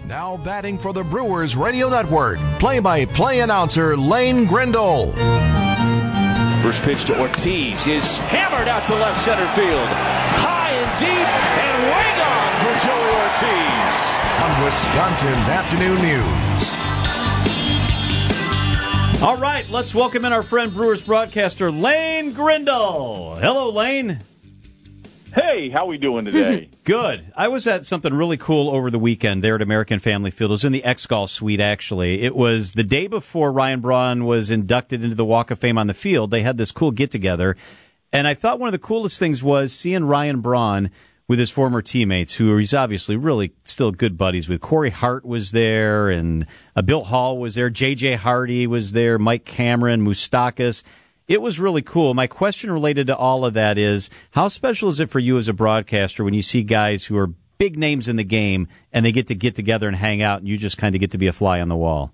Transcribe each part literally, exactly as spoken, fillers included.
Now batting for the Brewers Radio Network, play-by-play announcer Lane Grindle. First pitch to Ortiz is hammered out to left center field. High and deep and way gone for Joey Ortiz. On Wisconsin's Afternoon News. All right, let's welcome in our friend Brewers broadcaster Lane Grindle. Hello, Lane. Hey, how we doing today? Good. I was at something really cool over the weekend there at American Family Field. It was in the X-Golf Suite, actually. It was the day before Ryan Braun was inducted into the Walk of Fame on the field. They had this cool get-together, and I thought one of the coolest things was seeing Ryan Braun with his former teammates, who he's obviously really still good buddies with. Corey Hart was there, and uh, Bill Hall was there. J J Hardy was there. Mike Cameron, Moustakas. It was really cool. My question related to all of that is, how special is it for you as a broadcaster when you see guys who are big names in the game and they get to get together and hang out and you just kind of get to be a fly on the wall?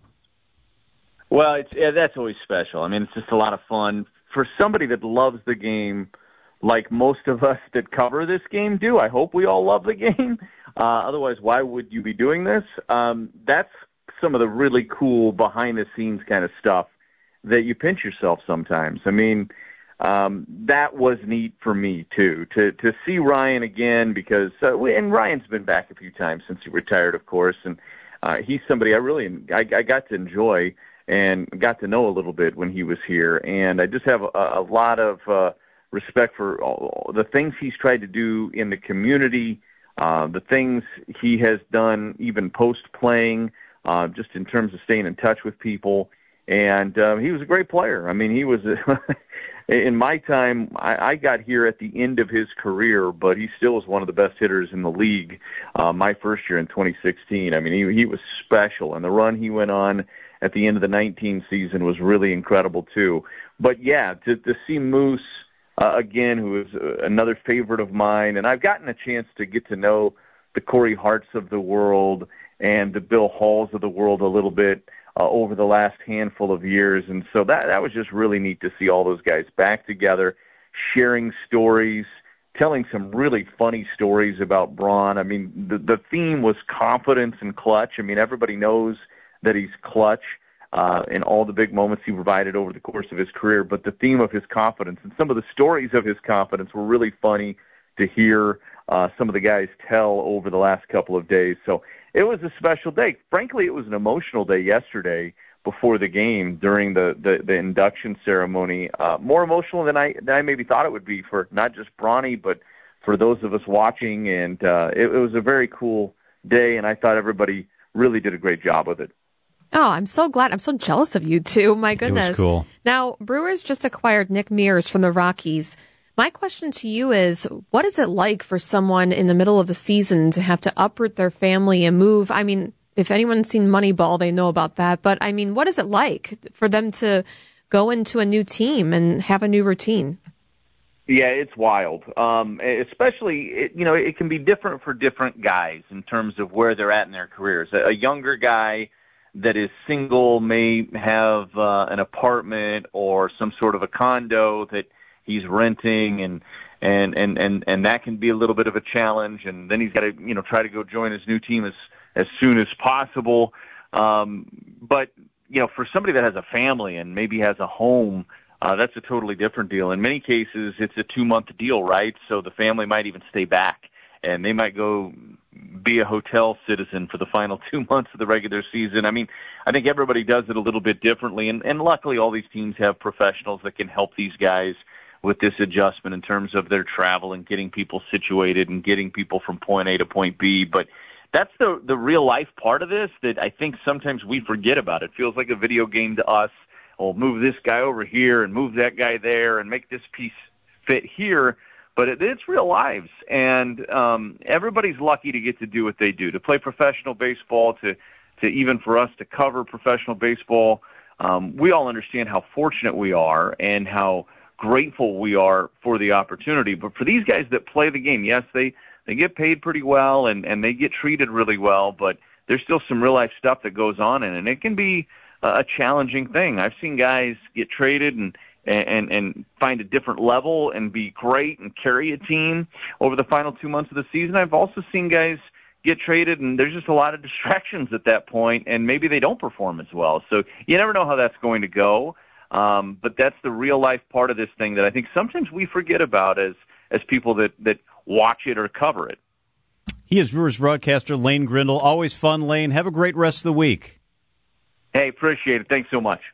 Well, it's, yeah, that's always special. I mean, it's just a lot of fun. For somebody that loves the game, like most of us that cover this game do, I hope we all love the game. Uh, otherwise, why would you be doing this? Um, that's some of the really cool behind-the-scenes kind of stuff that you pinch yourself sometimes. I mean, um, that was neat for me, too, to to see Ryan again, because, uh, we, and Ryan's been back a few times since he retired, of course, and uh, he's somebody I really, I, I got to enjoy and got to know a little bit when he was here, and I just have a, a lot of uh, respect for all the things he's tried to do in the community, uh, the things he has done even post-playing, uh, just in terms of staying in touch with people. And uh, he was a great player. I mean, he was, in my time, I, I got here at the end of his career, but he still was one of the best hitters in the league uh, my first year in twenty sixteen. I mean, he, he was special, and the run he went on at the end of the nineteen season was really incredible, too. But, yeah, to, to see Moose, uh, again, who is another favorite of mine, and I've gotten a chance to get to know the Corey Harts of the world and the Bill Halls of the world a little bit, Uh, over the last handful of years. And so that that was just really neat to see all those guys back together, sharing stories, telling some really funny stories about Braun. I mean, the, the theme was confidence and clutch. I mean, everybody knows that he's clutch uh, in all the big moments he provided over the course of his career, but the theme of his confidence and some of the stories of his confidence were really funny to hear uh, some of the guys tell over the last couple of days. So it was a special day. Frankly, it was an emotional day yesterday before the game during the, the, the induction ceremony. Uh, more emotional than I than I maybe thought it would be for not just Bronny, but for those of us watching. And uh, it, it was a very cool day, and I thought everybody really did a great job with it. Oh, I'm so glad. I'm so jealous of you two. My goodness. It was cool. Now, Brewers just acquired Nick Mears from the Rockies. My question to you is, what is it like for someone in the middle of the season to have to uproot their family and move? I mean, if anyone's seen Moneyball, they know about that. But, I mean, what is it like for them to go into a new team and have a new routine? Yeah, it's wild. Um, especially, it, you know, it can be different for different guys in terms of where they're at in their careers. A, a younger guy that is single may have uh, an apartment or some sort of a condo that he's renting, and, and, and, and, and that can be a little bit of a challenge. And then he's got to, you know, try to go join his new team as, as soon as possible. Um, but, you know, for somebody that has a family and maybe has a home, uh, that's a totally different deal. In many cases, it's a two-month deal, right? So the family might even stay back, and they might go be a hotel citizen for the final two months of the regular season. I mean, I think everybody does it a little bit differently, and, and luckily all these teams have professionals that can help these guys with this adjustment in terms of their travel and getting people situated and getting people from point A to point B. But that's the the real life part of this that I think sometimes we forget about. It feels like a video game to us. Oh, move this guy over here and move that guy there and make this piece fit here. But it, it's real lives, and um, everybody's lucky to get to do what they do, to play professional baseball, to, to even for us to cover professional baseball. Um, we all understand how fortunate we are and how grateful we are for the opportunity. But for these guys that play the game, yes, they, they get paid pretty well and, and they get treated really well, but there's still some real-life stuff that goes on in it, and it can be a challenging thing. I've seen guys get traded and, and, and find a different level and be great and carry a team over the final two months of the season. I've also seen guys get traded, and there's just a lot of distractions at that point, and maybe they don't perform as well. So you never know how that's going to go. Um, but that's the real life part of this thing that I think sometimes we forget about as as people that, that watch it or cover it. He is Brewers broadcaster Lane Grindle. Always fun, Lane. Have a great rest of the week. Hey, appreciate it. Thanks so much.